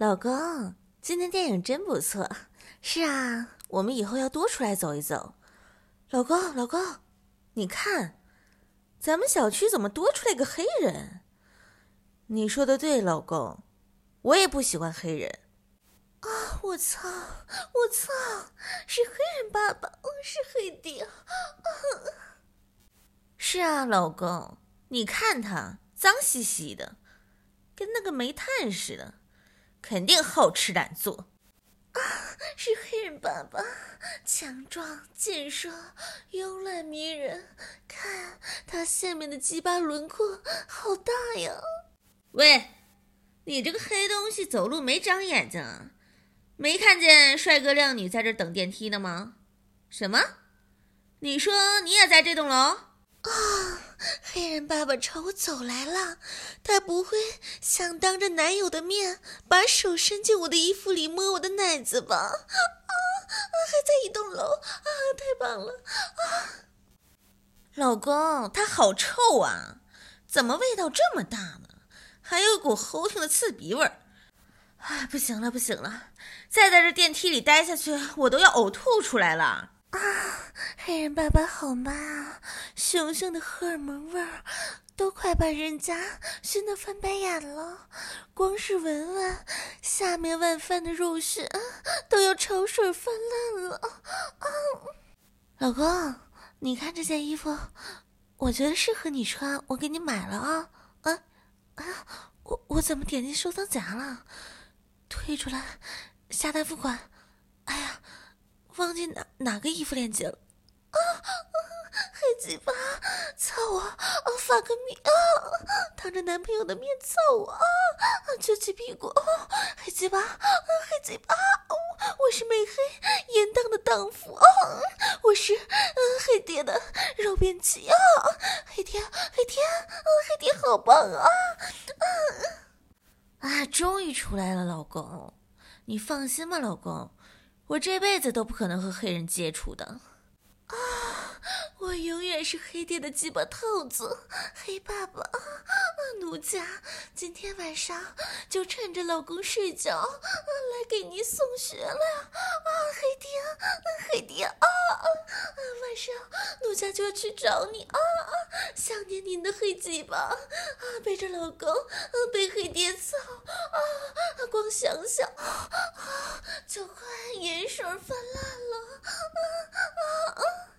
老公，今天电影真不错。是啊，我们以后要多出来走一走。老公，你看，咱们小区怎么多出来个黑人？你说的对，老公，我也不喜欢黑人。啊！我操！是黑人爸爸，是黑爹。是啊，老公，你看他脏兮兮的，跟那个煤炭似的，肯定好吃懒做。是黑人爸爸，强壮健硕，慵懒迷人。看他下面的鸡巴轮廓好大呀！喂，你这个黑东西走路没长眼睛啊？没看见帅哥靓女在这等电梯呢吗？什么？你说你也在这栋楼？黑人爸爸朝我走来了，他不会想当着男友的面把手伸进我的衣服里摸我的奶子吧？还在一栋楼太棒了老公，他好臭啊，怎么味道这么大呢？还有一股齁挺的刺鼻味儿。不行了，再在这电梯里待下去，我都要呕吐出来了。黑人爸爸好 man 啊，熊熊的荷尔蒙味儿都快把人家熏得翻白眼了，光是闻闻下面晚饭的肉屑都要潮水泛滥了。老公，你看这件衣服，我觉得适合你穿，我给你买了我怎么点进收藏夹了？退出来下单付款。哎呀，忘记哪个衣服链接了。黑鸡巴，操我！发个米当着男朋友的面操我撅起屁股黑鸡巴，我是美黑严当的荡妇我是黑爹的肉便器黑爹好棒终于出来了，老公，你放心吧，老公，我这辈子都不可能和黑人接触的。我永远是黑爹的鸡巴套子，黑爸爸奴家今天晚上就趁着老公睡觉来给您送血了黑爹晚上奴家就要去找你想念您的黑鸡巴背着老公被黑爹操光想想就快盐水泛滥了